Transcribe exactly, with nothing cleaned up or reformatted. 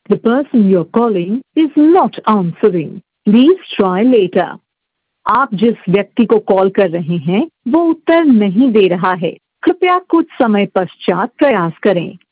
The person you're calling is not answering. Please try later. आप जिस व्यक्ति को कॉल कर रहे हैं वो उत्तर नहीं दे रहा है। कृपया कुछ समय पश्चात प्रयास करें।